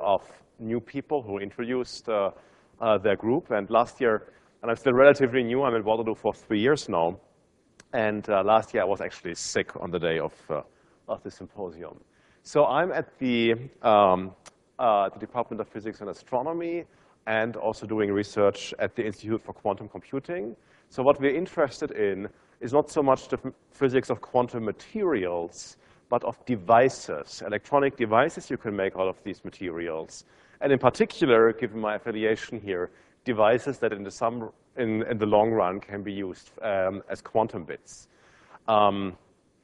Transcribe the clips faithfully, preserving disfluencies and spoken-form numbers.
of new people who introduced uh, uh, their group. And last year, and I'm still relatively new, I'm at Waterloo for three years now. And uh, last year I was actually sick on the day of, uh, of the symposium. So I'm at the, um, uh, the Department of Physics and Astronomy and also doing research at the Institute for Quantum Computing. So what we're interested in is not so much the physics of quantum materials, but of devices, electronic devices you can make out of these materials. And in particular, given my affiliation here, devices that in the, some, in, in the long run can be used um, as quantum bits. Um,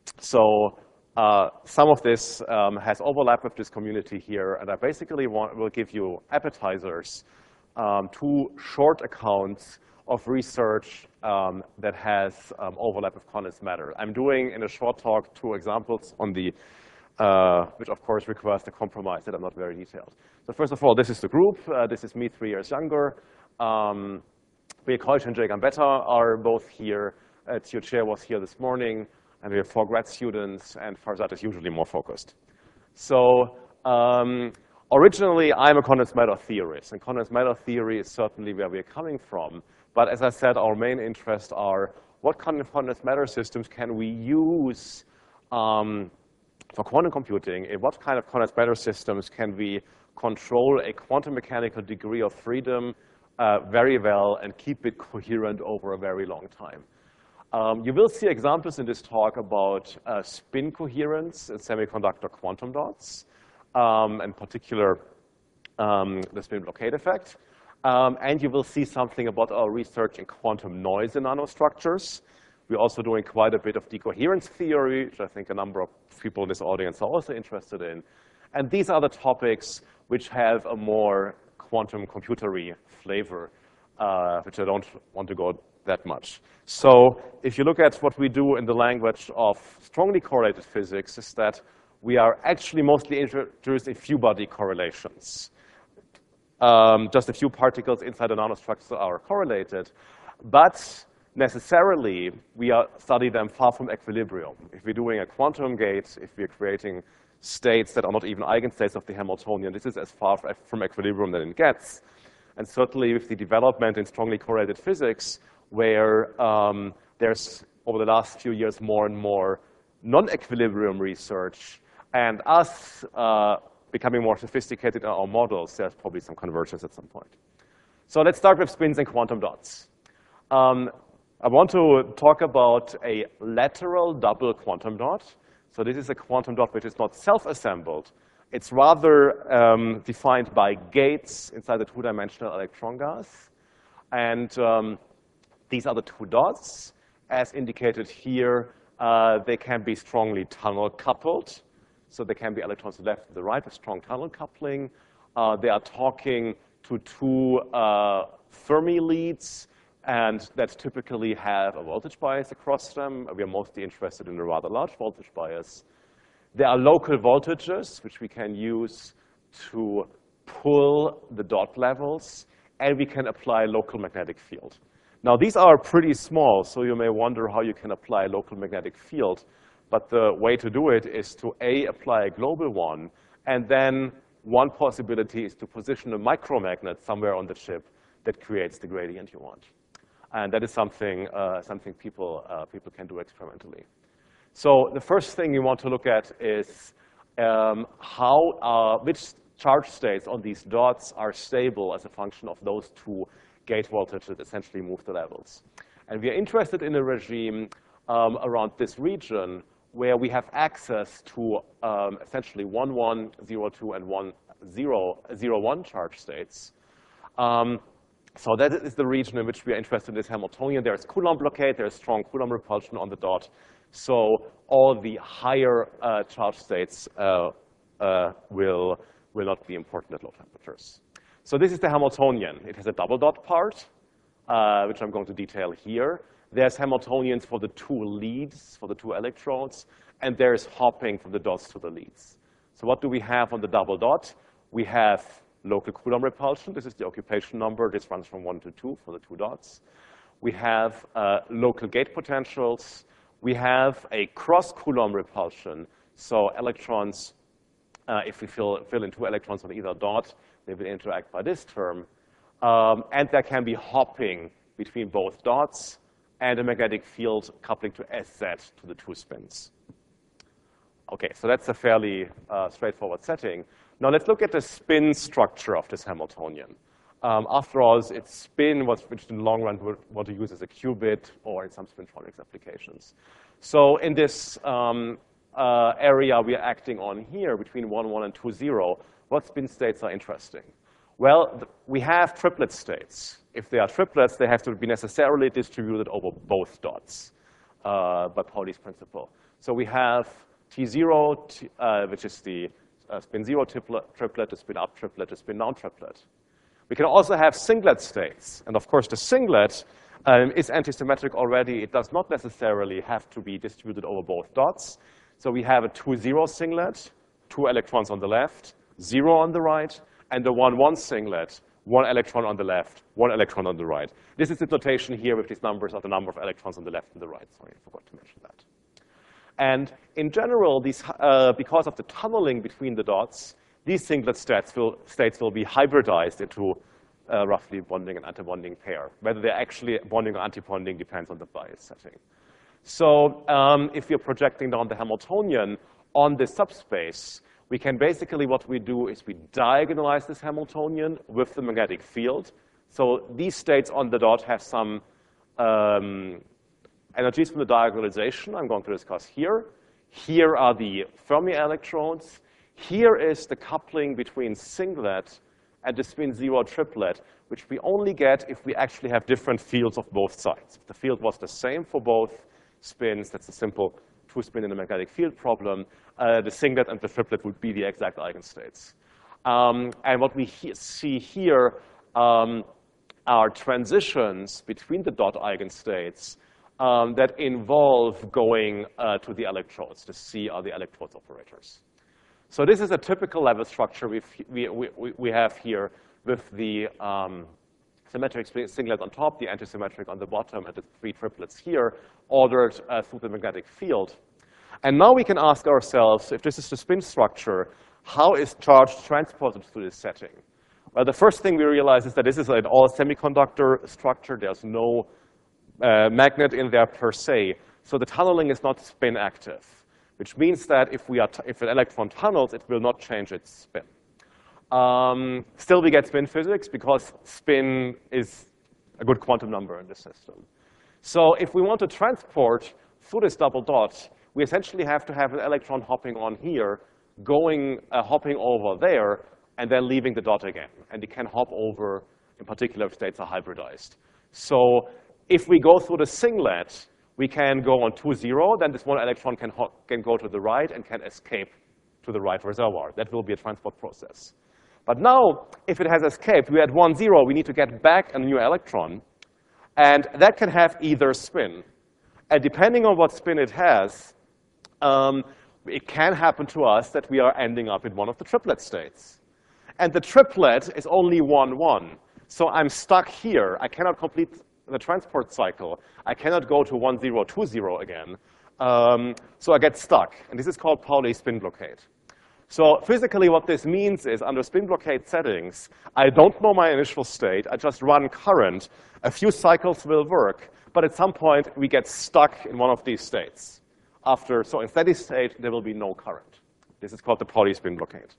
so uh, some of this um, has overlap with this community here, and I basically want, will give you appetizers, um, two short accounts of research um, that has um, overlap with condensed matter. I'm doing in a short talk two examples on the, uh, which of course requires the compromise that I'm not very detailed. So first of all, this is the group. Uh, this is me three years younger. Um, Bill Keusch and Jay Gambetta are both here. Uh, Tio Chair was here this morning, and we have four grad students, and Farzad is usually more focused. So um, originally, I'm a condensed matter theorist, and condensed matter theory is certainly where we're coming from. But as I said, our main interests are what kind of condensed matter systems can we use um, for quantum computing? In what kind of condensed matter systems can we control a quantum mechanical degree of freedom uh, very well and keep it coherent over a very long time? Um, you will see examples in this talk about uh, spin coherence in semiconductor quantum dots, um, in particular um, the spin blockade effect. Um, and you will see something about our research in quantum noise in nanostructures. We're also doing quite a bit of decoherence theory, which I think a number of people in this audience are also interested in. And these are the topics which have a more quantum computery flavor, uh, which I don't want to go that much. So if you look at what we do in the language of strongly correlated physics, is that we are actually mostly interested in few body correlations. Um, just a few particles inside a nanostructure are correlated, but necessarily we are study them far from equilibrium. If we're doing a quantum gate, if we're creating states that are not even eigenstates of the Hamiltonian, this is as far from equilibrium than it gets. And certainly with the development in strongly correlated physics, where um, there's over the last few years more and more non-equilibrium research, and us uh, becoming more sophisticated in our models, there's probably some convergence at some point. So let's start with spins and quantum dots. Um, I want to talk about a lateral double quantum dot. So this is a quantum dot which is not self-assembled. It's rather um, defined by gates inside the two-dimensional electron gas. And um, these are the two dots. As indicated here, uh, they can be strongly tunnel coupled. So there can be electrons to the left and the right with strong tunnel coupling. Uh, they are talking to two uh, Fermi leads, and that typically have a voltage bias across them. We are mostly interested in a rather large voltage bias. There are local voltages, which we can use to pull the dot levels, and we can apply local magnetic field. Now, these are pretty small, so you may wonder how you can apply local magnetic field. But the way to do it is to, A, apply a global one, and then one possibility is to position a micromagnet somewhere on the chip that creates the gradient you want. And that is something, uh, something people, uh, people can do experimentally. So the first thing you want to look at is um, how, uh, which charge states on these dots are stable as a function of those two gate voltages that essentially move the levels. And we are interested in a regime um, around this region where we have access to um, essentially one, one, zero, two, and one, zero, zero, one charge states. Um, so that is the region in which we are interested in this Hamiltonian. There is Coulomb blockade, there is strong Coulomb repulsion on the dot. So all the higher uh, charge states uh, uh, will, will not be important at low temperatures. So this is the Hamiltonian. It has a double dot part, uh, which I'm going to detail here. There's Hamiltonians for the two leads, for the two electrodes, and there's hopping from the dots to the leads. So what do we have on the double dot? We have local Coulomb repulsion. This is the occupation number. This runs from one to two for the two dots. We have uh, local gate potentials. We have a cross Coulomb repulsion. So electrons Uh, if we fill, fill in two electrons on either dot, they will interact by this term. Um, and there can be hopping between both dots and a magnetic field coupling to S Z to the two spins. Okay, so that's a fairly uh, straightforward setting. Now let's look at the spin structure of this Hamiltonian. Um, after all, its spin, which in the long run we want to use as a qubit or in some spintronics applications. So in this um, uh, area we are acting on here between one, one, and two, zero, what spin states are interesting? Well, we have triplet states. If they are triplets, they have to be necessarily distributed over both dots uh, by Pauli's principle. So we have T zero, t, uh, which is the uh, spin zero triplet, triplet, the spin up triplet, the spin down triplet. We can also have singlet states. And of course, the singlet um, is antisymmetric already. It does not necessarily have to be distributed over both dots. So we have a two zero singlet, two electrons on the left, zero on the right, and the one one singlet, one electron on the left, one electron on the right. This is the notation here with these numbers of the number of electrons on the left and the right. Sorry, I forgot to mention that. And in general, these, uh, because of the tunneling between the dots, these singlet states will, states will be hybridized into uh, roughly bonding and antibonding pair. Whether they're actually bonding or antibonding depends on the bias setting. So um, if you're projecting down the Hamiltonian on this subspace, we can basically, what we do is we diagonalize this Hamiltonian with the magnetic field. So these states on the dot have some um, energies from the diagonalization I'm going to discuss here. Here are the Fermi electrons. Here is the coupling between singlet and the spin zero triplet, which we only get if we actually have different fields of both sides. If the field was the same for both spins, that's a simple two-spin in a magnetic field problem, uh, the singlet and the triplet would be the exact eigenstates. Um, and what we he see here um, are transitions between the dot eigenstates um, that involve going uh, to the electrodes. The C are the electrodes operators. So this is a typical level structure we've, we, we, we have here with the um, symmetric singlet on top, the antisymmetric on the bottom, and the three triplets here, ordered uh, through the magnetic field. And now we can ask ourselves, if this is the spin structure, how is charge transported through this setting? Well, the first thing we realize is that this is an all semiconductor structure. There's no uh, magnet in there per se. So the tunneling is not spin active, which means that if, we are t if an electron tunnels, it will not change its spin. Um, still, we get spin physics because spin is a good quantum number in this system. So if we want to transport through this double dot, we essentially have to have an electron hopping on here, going, uh, hopping over there, and then leaving the dot again. And it can hop over, in particular, if states are hybridized. So if we go through the singlet, we can go on two zero, then this one electron can, can go to the right and can escape to the right reservoir. That will be a transport process. But now, if it has escaped, we at one zero, we need to get back a new electron. And that can have either spin. And depending on what spin it has, um, it can happen to us that we are ending up in one of the triplet states. And the triplet is only one one. So I'm stuck here. I cannot complete the transport cycle. I cannot go to one zero, two zero again. Um, so I get stuck. And this is called Pauli spin blockade. So physically, what this means is, under spin blockade settings, I don't know my initial state. I just run current. A few cycles will work. But at some point, we get stuck in one of these states. After, so in steady state, there will be no current. This is called the Pauli spin blockade.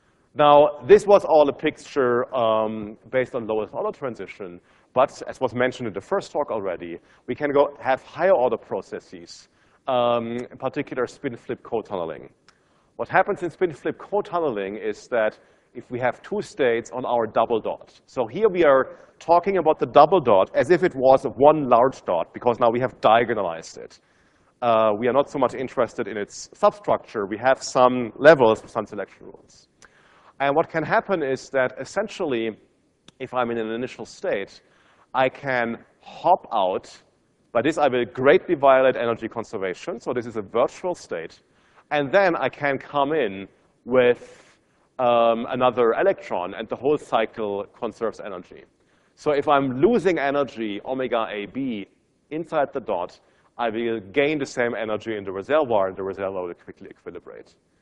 Now, this was all a picture um, based on lowest order transition. But as was mentioned in the first talk already, we can go have higher order processes, um, in particular spin flip co-tunneling. What happens in spin flip co-tunneling is that if we have two states on our double dot. So here we are talking about the double dot as if it was one large dot, because now we have diagonalized it. Uh, we are not so much interested in its substructure. We have some levels with some selection rules. And what can happen is that essentially, if I'm in an initial state, I can hop out. By this, I will greatly violate energy conservation. So this is a virtual state. And then I can come in with um, another electron, and the whole cycle conserves energy. So if I'm losing energy, omega A B, inside the dot, I will gain the same energy in the reservoir, and the reservoir will quickly equilibrate.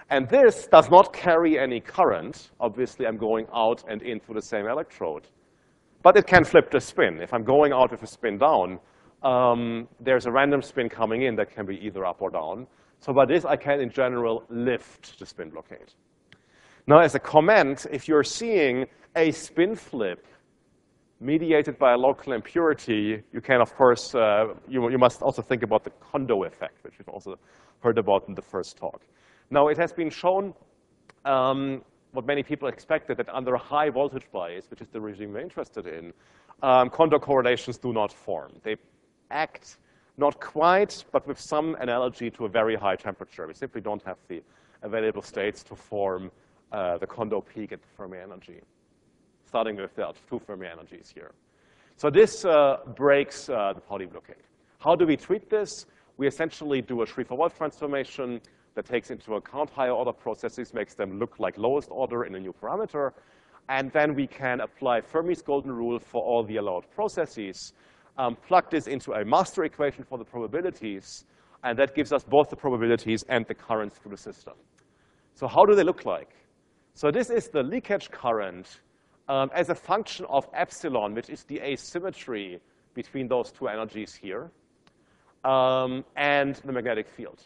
And this does not carry any current. Obviously, I'm going out and in through the same electrode. But it can flip the spin. If I'm going out with a spin down, um, there's a random spin coming in that can be either up or down. So by this, I can, in general, lift the spin blockade. Now, as a comment, if you're seeing a spin flip mediated by a local impurity, you can, of course, uh, you, you must also think about the Kondo effect, which we've also heard about in the first talk. Now, it has been shown um, what many people expected, that under a high voltage bias, which is the regime we're interested in, um, Kondo correlations do not form. They act not quite, but with some analogy to a very high temperature. We simply don't have the available states to form uh, the Kondo peak at the Fermi energy, starting with the two Fermi energies here. So this uh, breaks uh, the Pauli blockade. How do we treat this? We essentially do a Schrieffer-Wolff transformation that takes into account higher order processes, makes them look like lowest order in a new parameter, and then we can apply Fermi's golden rule for all the allowed processes, um, plug this into a master equation for the probabilities, and that gives us both the probabilities and the currents through the system. So how do they look like? So this is the leakage current um, as a function of epsilon, which is the asymmetry between those two energies here, um, and the magnetic field.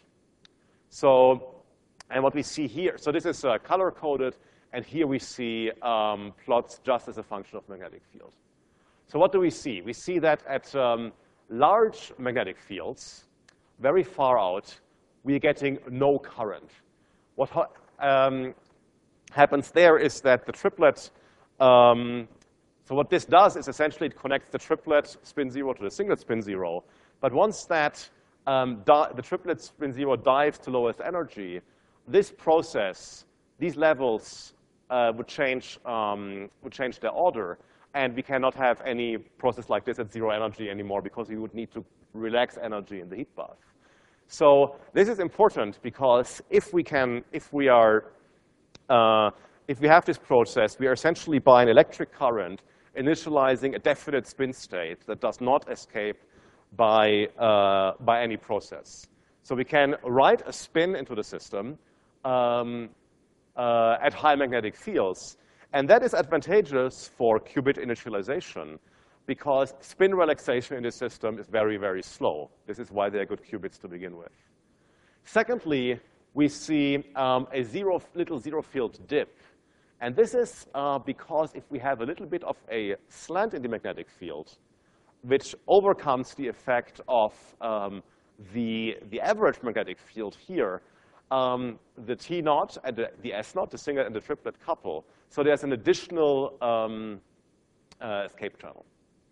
So, and what we see here, so this is uh, color-coded, and here we see um, plots just as a function of magnetic field. So what do we see? We see that at um, large magnetic fields, very far out, we are getting no current. What ha um, happens there is that the triplet, um, so what this does is essentially it connects the triplet spin zero to the singlet spin zero. But once that um, the triplet spin zero dives to lowest energy, this process, these levels uh, would change um, would change their order, and we cannot have any process like this at zero energy anymore because we would need to relax energy in the heat bath. So this is important because if we can, if we are, uh, if we have this process, we are essentially by an electric current initializing a definite spin state that does not escape by uh, by any process. So we can write a spin into the system um, uh, at high magnetic fields, and that is advantageous for qubit initialization, because spin relaxation in this system is very, very slow. This is why they're good qubits to begin with. Secondly, we see um, a zero, little zero field dip. And this is uh, because if we have a little bit of a slant in the magnetic field, which overcomes the effect of um, the, the average magnetic field here, um, the T naught and the, the S naught, the singlet and the triplet couple. So there's an additional um, uh, escape channel.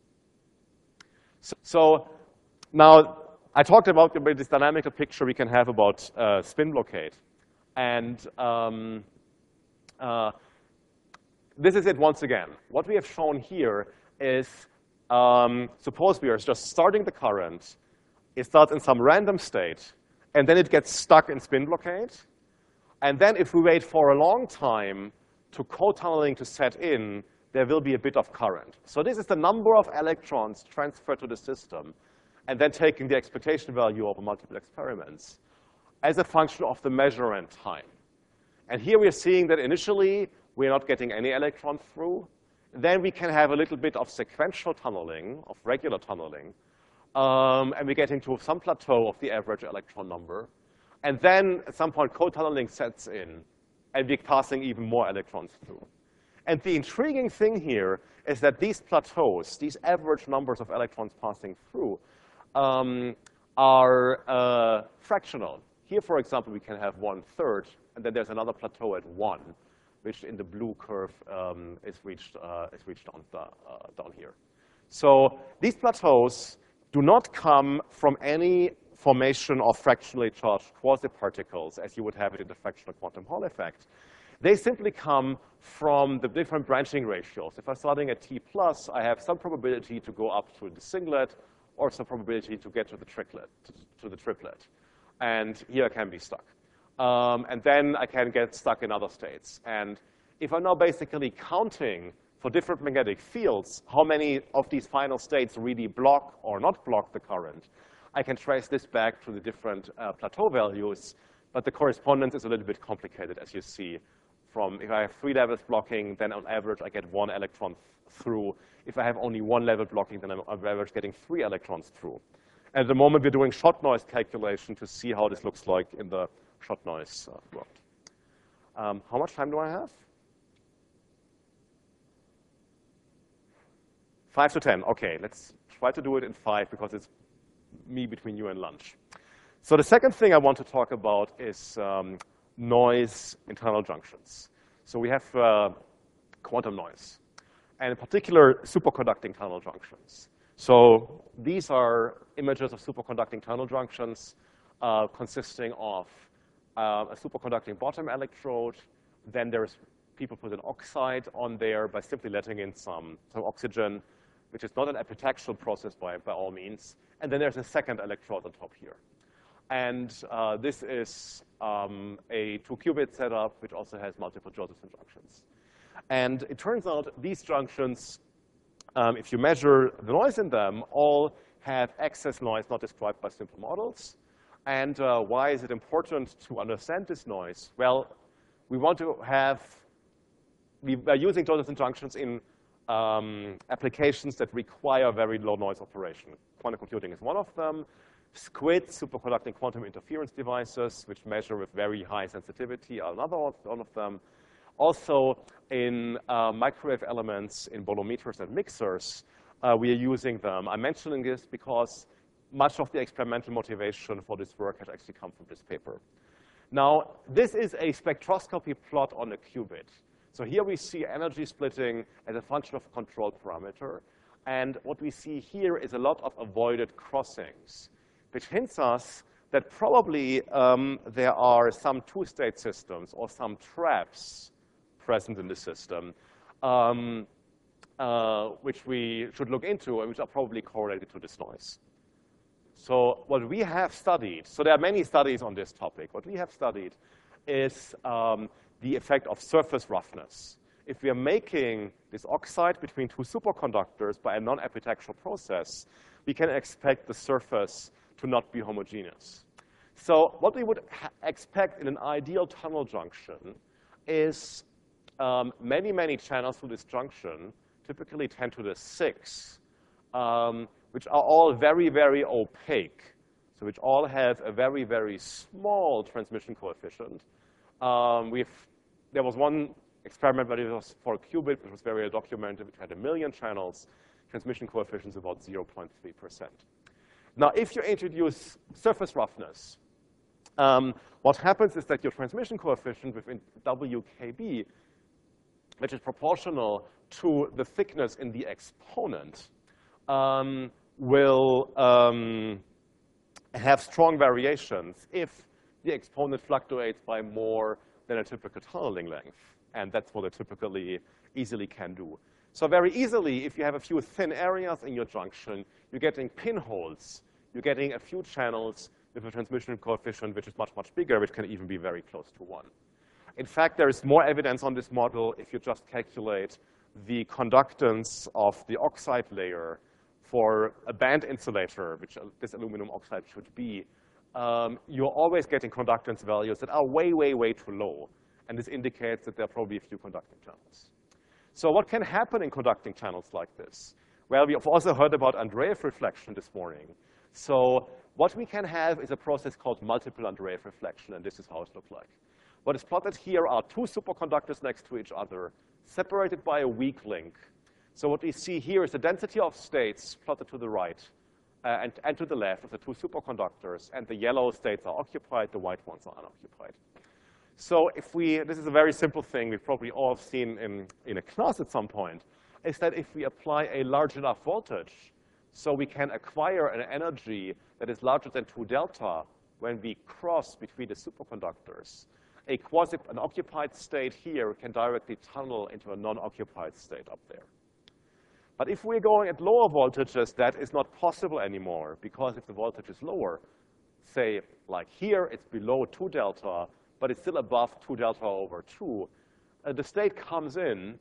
So, so now, I talked about this dynamical picture we can have about uh, spin blockade. And um, uh, this is it once again. What we have shown here is, um, suppose we are just starting the current. It starts in some random state, and then it gets stuck in spin blockade. And then if we wait for a long time to co-tunneling to set in, there will be a bit of current. So this is the number of electrons transferred to the system, and then taking the expectation value over multiple experiments as a function of the measure and time. And here we are seeing that initially, we're not getting any electron through. Then we can have a little bit of sequential tunneling, of regular tunneling, um, and we're getting to some plateau of the average electron number. And then at some point, co-tunneling sets in, and we're passing even more electrons through. And the intriguing thing here is that these plateaus, these average numbers of electrons passing through, um, are uh, fractional. Here, for example, we can have one third, and then there's another plateau at one, which in the blue curve um, is reached uh, is reached down, the, uh, down here. So these plateaus do not come from any formation of fractionally charged quasi-particles, as you would have it in the fractional quantum Hall effect. They simply come from the different branching ratios. If I'm starting at T plus, I have some probability to go up to the singlet, or some probability to get to the triplet, to the triplet. And here I can be stuck. Um, and then I can get stuck in other states. And if I'm now basically counting for different magnetic fields, how many of these final states really block or not block the current, I can trace this back to the different uh, plateau values But the correspondence is a little bit complicated, as you see. From if I have three levels blocking, then on average I get one electron through. If I have only one level blocking, then I'm on average getting three electrons through. And at the moment, we're doing shot noise calculation to see how this looks like in the shot noise uh, world. Um, how much time do I have? Five to ten. OK, let's try to do it in five, because it's me between you and lunch. So the second thing I want to talk about is um, noise in tunnel junctions. So we have uh, quantum noise, and in particular, superconducting tunnel junctions. So these are images of superconducting tunnel junctions uh, consisting of uh, a superconducting bottom electrode. Then there's people put an oxide on there by simply letting in some, some oxygen, which is not an epitaxial process by, by all means. And then there's a second electrode on top here. And uh, this is um, a two-qubit setup, which also has multiple Josephson junctions. And it turns out these junctions, um, if you measure the noise in them, all have excess noise not described by simple models. And uh, why is it important to understand this noise? Well, we want to have, we are using Josephson junctions in um, applications that require very low noise operation. Quantum computing is one of them. SQUID, superconducting quantum interference devices, which measure with very high sensitivity, are another one of them. Also, in uh, microwave elements, in bolometers and mixers, uh, we are using them. I'm mentioning this because much of the experimental motivation for this work has actually come from this paper. Now, this is a spectroscopy plot on a qubit. So here we see energy splitting as a function of a control parameter. And what we see here is a lot of avoided crossings, which hints us that probably um, there are some two-state systems or some traps present in the system, um, uh, which we should look into and which are probably correlated to this noise. So what we have studied, so there are many studies on this topic. What we have studied is um, the effect of surface roughness. If we are making this oxide between two superconductors by a non-epitaxial process, we can expect the surface to not be homogeneous. So what we would expect in an ideal tunnel junction is um, many, many channels through this junction, typically ten to the six, um, which are all very, very opaque, so which all have a very, very small transmission coefficient. Um, we've, there was one experiment, but it was for a qubit, which was very well documented, which had a million channels, transmission coefficients about zero point three percent. Now, if you introduce surface roughness, um, what happens is that your transmission coefficient within W K B, which is proportional to the thickness in the exponent, um, will um, have strong variations if the exponent fluctuates by more than a typical tunneling length. And that's what it typically easily can do. So very easily, if you have a few thin areas in your junction, you're getting pinholes. You're getting a few channels with a transmission coefficient which is much, much bigger, which can even be very close to one. In fact, there is more evidence on this model if you just calculate the conductance of the oxide layer for a band insulator, which this aluminum oxide should be. Um, you're always getting conductance values that are way, way, way too low. And this indicates that there are probably a few conducting channels. So what can happen in conducting channels like this? Well, we have also heard about Andreev reflection this morning. So what we can have is a process called multiple Andreev reflection, and this is how it looks like. What is plotted here are two superconductors next to each other, separated by a weak link. So what we see here is the density of states plotted to the right uh, and, and to the left of the two superconductors, and the yellow states are occupied, the white ones are unoccupied. So if we, this is a very simple thing we've probably all seen in, in a class at some point, is that if we apply a large enough voltage, so we can acquire an energy that is larger than two delta when we cross between the superconductors, a quasi, an occupied state here can directly tunnel into a non-occupied state up there. But if we're going at lower voltages, that is not possible anymore, because if the voltage is lower, say like here, it's below two delta, but it's still above two delta over two, uh, the state comes in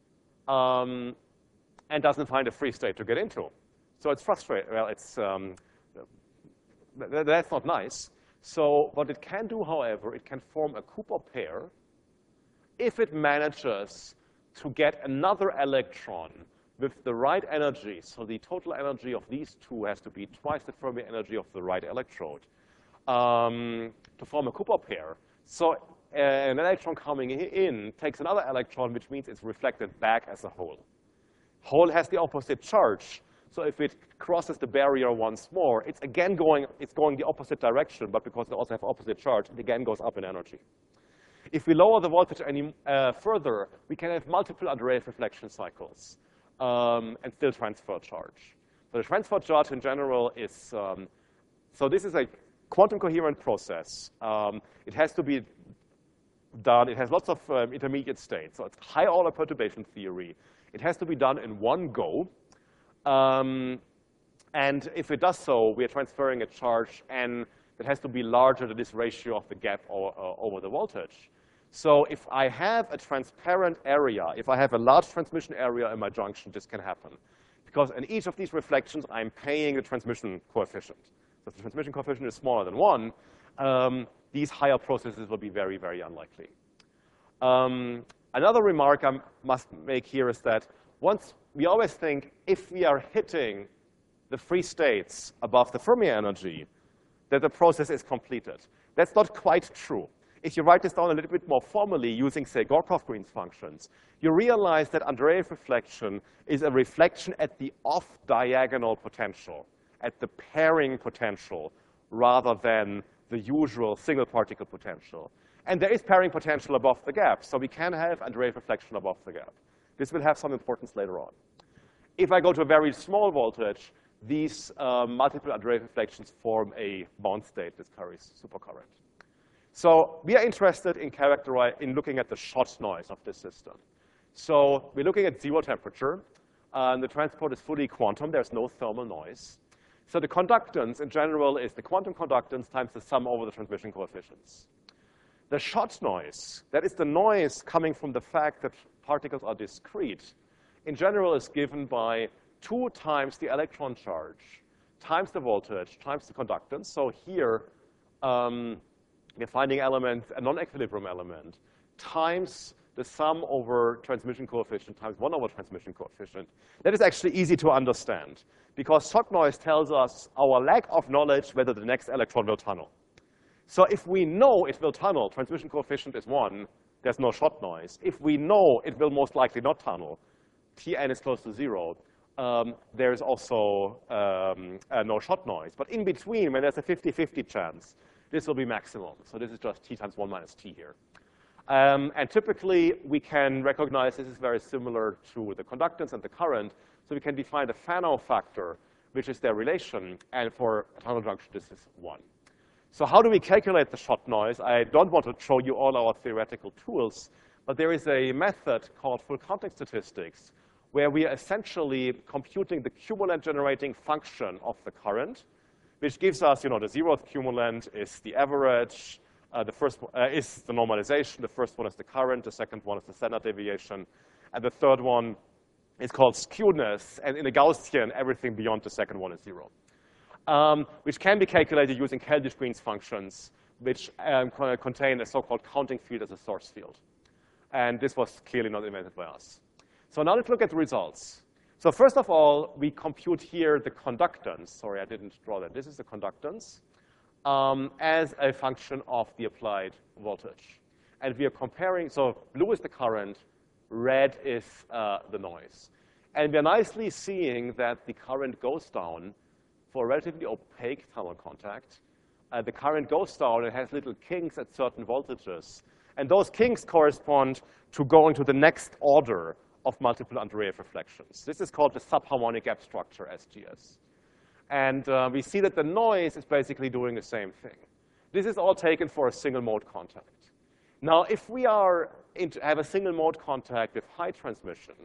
um, and doesn't find a free state to get into. So it's frustrating. Well, it's, um, th that's not nice. So what it can do, however, it can form a Cooper pair if it manages to get another electron with the right energy. So the total energy of these two has to be twice the Fermi energy of the right electrode um, to form a Cooper pair. So uh, an electron coming in takes another electron, which means it's reflected back as a hole. Hole has the opposite charge. So if it crosses the barrier once more, it's again going, it's going the opposite direction, but because they also have opposite charge, it again goes up in energy. If we lower the voltage any uh, further, we can have multiple Andreev reflection cycles um, and still transfer charge. So the transfer charge in general is, um, so this is a quantum coherent process. Um, it has to be done, it has lots of um, intermediate states. So it's high order perturbation theory. It has to be done in one go. Um, and if it does so, we are transferring a charge n that has to be larger than this ratio of the gap or, uh, over the voltage. So if I have a transparent area, if I have a large transmission area in my junction, this can happen. Because in each of these reflections, I'm paying the transmission coefficient. So if the transmission coefficient is smaller than one, um, these higher processes will be very, very unlikely. Um, another remark I must make here is that once we always think if we are hitting the free states above the Fermi energy, that the process is completed. That's not quite true. If you write this down a little bit more formally using, say, Gorkov-Green's functions, you realize that Andreev reflection is a reflection at the off-diagonal potential, at the pairing potential, rather than the usual single particle potential. And there is pairing potential above the gap, so we can have Andreev reflection above the gap. This will have some importance later on. If I go to a very small voltage, these uh, multiple Andreev reflections form a bound state that carries supercurrent. So we are interested in characterize, in looking at the shot noise of this system. So we're looking at zero temperature, and the transport is fully quantum. There's no thermal noise. So the conductance in general is the quantum conductance times the sum over the transmission coefficients. The shot noise, that is the noise coming from the fact that particles are discrete, in general is given by two times the electron charge, times the voltage, times the conductance. So here, um, we're finding element, a non-equilibrium element, times the sum over transmission coefficient times one over transmission coefficient. That is actually easy to understand, because shot noise tells us our lack of knowledge whether the next electron will tunnel. So if we know it will tunnel, transmission coefficient is one, there's no shot noise. If we know it will most likely not tunnel, T n is close to zero, um, there's also um, uh, no shot noise. But in between, when there's a fifty fifty chance, this will be maximum. So this is just T times one minus T here. Um, and typically, we can recognize this is very similar to the conductance and the current. So we can define the Fanow factor, which is their relation. And for a tunnel junction, this is one. So how do we calculate the shot noise? I don't want to show you all our theoretical tools, but there is a method called full context statistics, where we are essentially computing the cumulant generating function of the current, which gives us, you know, the zeroth cumulant is the average, uh, the first uh, is the normalization, the first one is the current, the second one is the standard deviation, and the third one is called skewness, and in a Gaussian, everything beyond the second one is zero. Um, which can be calculated using Keldysh-Green's functions, which um, contain a so-called counting field as a source field. And this was clearly not invented by us. So now let's look at the results. So first of all, we compute here the conductance. Sorry, I didn't draw that. This is the conductance um, as a function of the applied voltage. And we are comparing, so blue is the current, red is uh, the noise. And we're nicely seeing that the current goes down for relatively opaque thermal contact. Uh, the current goes down and has little kinks at certain voltages. And those kinks correspond to going to the next order of multiple Andreev reflections. This is called the subharmonic gap structure, S G S. And uh, we see that the noise is basically doing the same thing. This is all taken for a single mode contact. Now, if we are into, have a single mode contact with high transmission,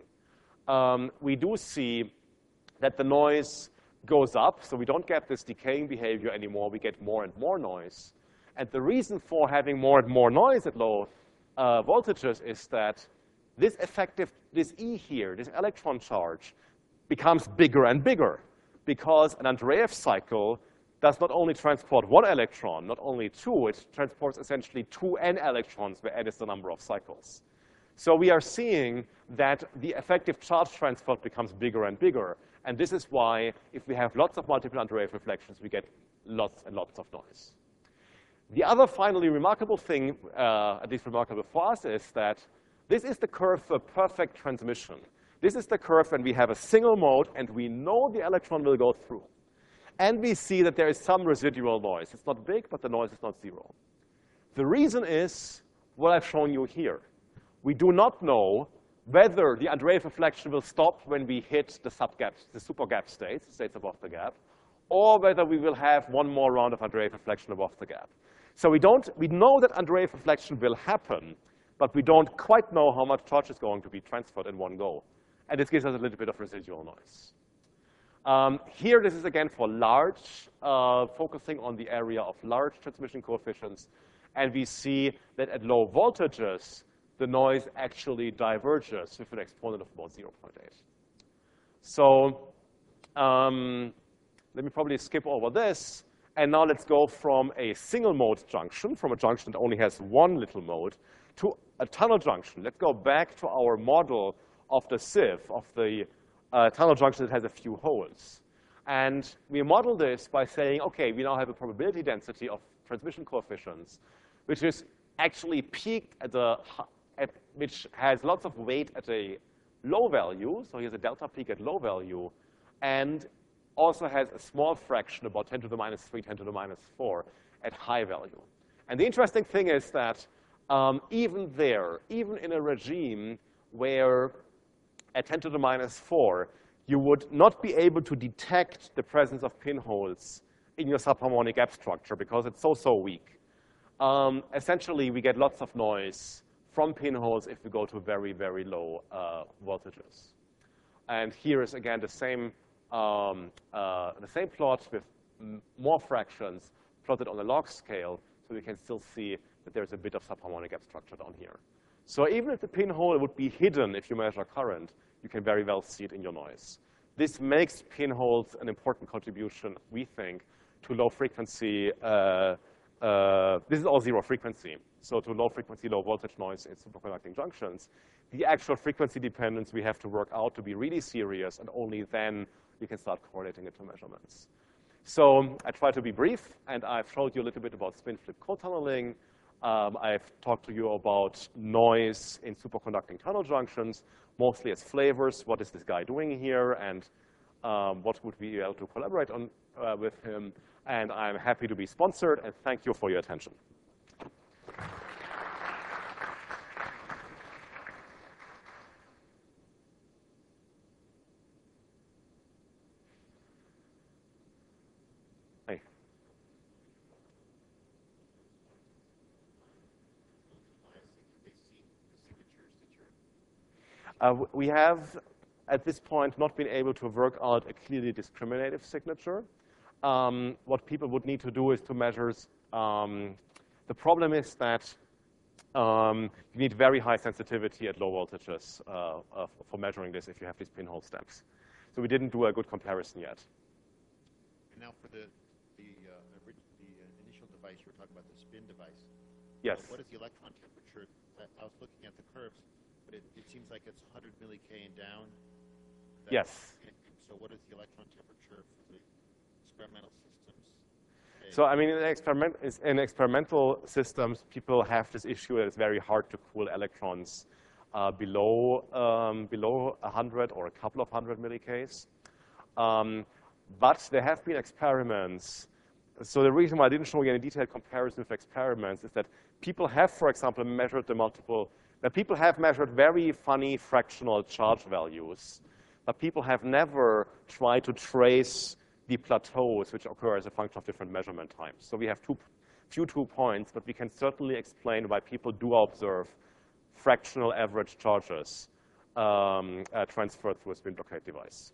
um, we do see that the noise goes up, so we don't get this decaying behavior anymore. We get more and more noise. And the reason for having more and more noise at low uh, voltages is that this effective, this E here, this electron charge, becomes bigger and bigger, because an Andreev cycle does not only transport one electron, not only two, it transports essentially two n electrons, where n is the number of cycles. So we are seeing that the effective charge transport becomes bigger and bigger. And this is why, if we have lots of multiple underwave reflections, we get lots and lots of noise. The other finally remarkable thing, uh, at least remarkable for us, is that this is the curve for perfect transmission. This is the curve when we have a single mode and we know the electron will go through. And we see that there is some residual noise. It's not big, but the noise is not zero. The reason is what I've shown you here. We do not know whether the underwave reflection will stop when we hit the subgap, the supergap states, the states above the gap, or whether we will have one more round of underwave reflection above the gap. So we don't, we know that underwave reflection will happen, but we don't quite know how much charge is going to be transferred in one go. And this gives us a little bit of residual noise. Um, here, this is again for large, uh, focusing on the area of large transmission coefficients. And we see that at low voltages, the noise actually diverges with an exponent of about zero point eight. So um, let me probably skip over this. And now let's go from a single mode junction, from a junction that only has one little mode, to a tunnel junction. Let's go back to our model of the sieve, of the uh, tunnel junction that has a few holes. And we model this by saying, OK, we now have a probability density of transmission coefficients, which is actually peaked at the, at, which has lots of weight at a low value. So here's a delta peak at low value, and also has a small fraction, about ten to the minus three, ten to the minus four, at high value. And the interesting thing is that um, even there, even in a regime where at ten to the minus four, you would not be able to detect the presence of pinholes in your subharmonic gap structure because it's so, so weak. Um, essentially, we get lots of noise from pinholes if we go to very, very low uh, voltages. And here is, again, the same, um, uh, the same plot with m more fractions plotted on a log scale, so we can still see that there's a bit of subharmonic gap structure down here. So even if the pinhole would be hidden if you measure current, you can very well see it in your noise. This makes pinholes an important contribution, we think, to low frequency. Uh, uh, this is all zero frequency. So to low frequency, low voltage noise in superconducting junctions. The actual frequency dependence we have to work out to be really serious, and only then we can start correlating it to measurements. So I try to be brief, and I've showed you a little bit about spin-flip co-tunneling. Um, I've talked to you about noise in superconducting tunnel junctions, mostly as flavors. What is this guy doing here? And um, what would we be able to collaborate on uh, with him? And I'm happy to be sponsored, and thank you for your attention. Hey. Uh, we have, at this point, not been able to work out a clearly discriminative signature. Um, what people would need to do is to measure. Um, the problem is that um, you need very high sensitivity at low voltages uh, uh, for measuring this if you have these pinhole steps. So we didn't do a good comparison yet. And now for the, the, uh, the uh, initial device, you were talking about the spin device. Yes. So what is the electron temperature? I was looking at the curves. But it, it seems like it's one hundred milli-K and down. That, yes. So what is the electron temperature for the experimental systems? Okay. So I mean, in, experiment, in experimental systems, people have this issue that it's very hard to cool electrons uh, below um, below one hundred or a couple of hundred milli-Ks. Um, but there have been experiments. So the reason why I didn't show you any detailed comparison with experiments is that people have, for example, measured the multiple Now, people have measured very funny fractional charge values, but people have never tried to trace the plateaus which occur as a function of different measurement times. So we have two, few two points, but we can certainly explain why people do observe fractional average charges um, uh, transferred through a spin blockade device.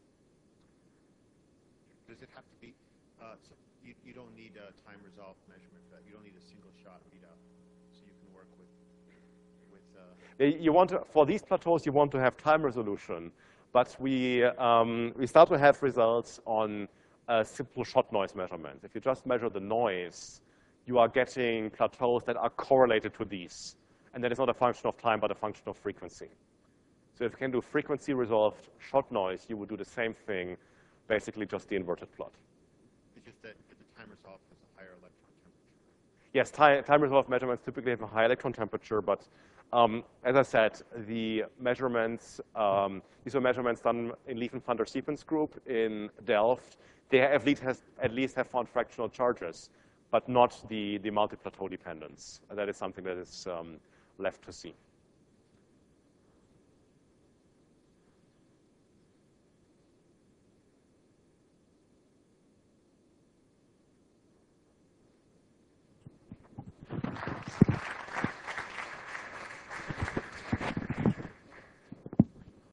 Does it have to be, uh, so you, you don't need a time resolved measurement for that. You don't need a single shot readout, so you can work with You want to, for these plateaus, you want to have time resolution, but we, um, we start to have results on uh, simple shot noise measurements. If you just measure the noise, you are getting plateaus that are correlated to these. And that is not a function of time, but a function of frequency. So if you can do frequency-resolved shot noise, you would do the same thing, basically just the inverted plot. It's just that the time resolved has a higher electron temperature. Yes, time, time resolved measurements typically have a high electron temperature, but um, as I said, the measurements, um, these were measurements done in Lieven van der Siepens group in Delft. They at least, has, at least have found fractional charges, but not the, the multi-plateau dependence. That is something that is um, left to see.